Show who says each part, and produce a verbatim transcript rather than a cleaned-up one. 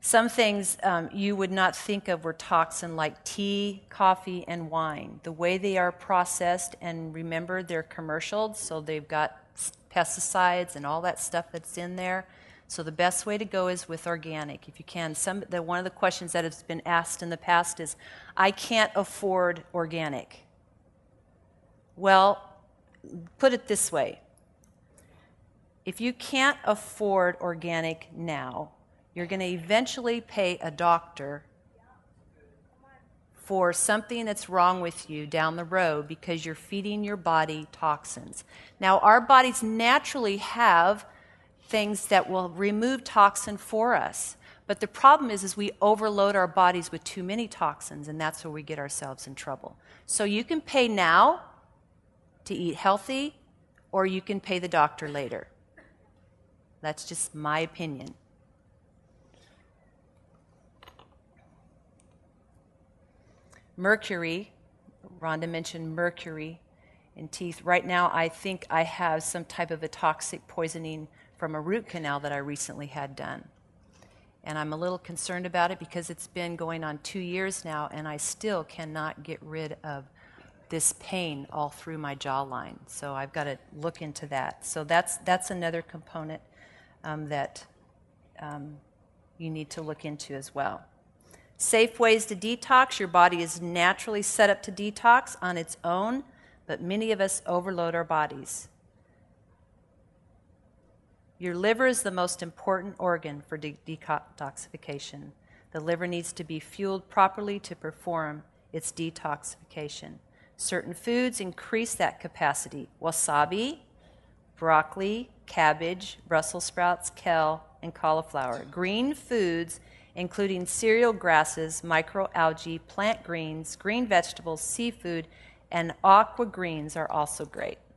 Speaker 1: Some things um, you would not think of were toxin, like tea, coffee, and wine. The way they are processed, and remember, they're commercial, so they've got pesticides and all that stuff that's in there. So the best way to go is with organic, if you can. Some, the, one of the questions that has been asked in the past is, I can't afford organic. Well, put it this way. If you can't afford organic now, you're going to eventually pay a doctor for something that's wrong with you down the road because you're feeding your body toxins. Now, our bodies naturally have things that will remove toxin for us. But the problem is, is we overload our bodies with too many toxins, and that's where we get ourselves in trouble. So you can pay now to eat healthy, or you can pay the doctor later. That's just my opinion. Mercury, Rhonda mentioned mercury in teeth. Right now, I think I have some type of a toxic poisoning from a root canal that I recently had done. And I'm a little concerned about it because it's been going on two years now, and I still cannot get rid of this pain all through my jawline. So I've got to look into that. So that's, that's another component um, that um, you need to look into as well. Safe ways to detox. Your body is naturally set up to detox on its own, but many of us overload our bodies. Your liver is the most important organ for de- detoxification. The liver needs to be fueled properly to perform its detoxification. Certain foods increase that capacity. Wasabi, broccoli, cabbage, Brussels sprouts, kale, and cauliflower. Green foods, including cereal grasses, microalgae, plant greens, green vegetables, seafood, and aqua greens are also great.